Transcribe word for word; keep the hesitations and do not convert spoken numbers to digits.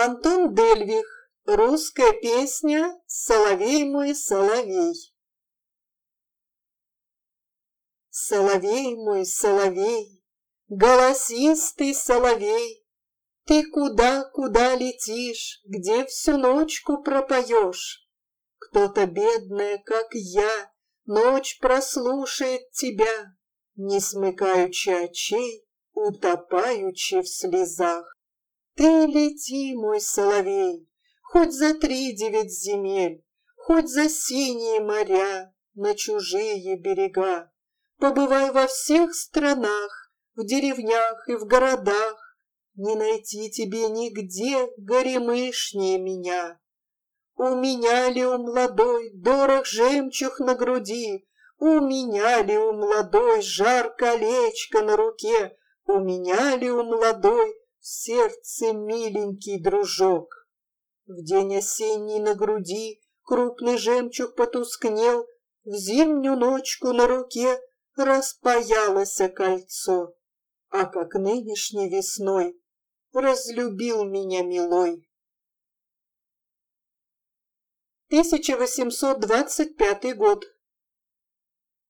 Антон Дельвих. Русская песня «Соловей мой, соловей». Соловей мой, соловей, голосистый соловей, ты куда, куда летишь, где всю ночку пропоешь? Кто-то бедная, как я, ночь прослушает тебя, не смыкаючи очей, утопаючи в слезах. Ты лети, мой соловей, хоть за три девять земель, хоть за синие моря, на чужие берега. Побывай во всех странах, в деревнях и в городах, не найти тебе нигде горемышнее меня. У меня ли у молодой дорог жемчуг на груди, у меня ли у молодой жар колечко на руке, у меня ли у молодой в сердце миленький дружок? В день осенний на груди крупный жемчуг потускнел, в зимнюю ночку на руке распаялось кольцо, а как нынешней весной разлюбил меня милой. тысяча восемьсот двадцать пятый год.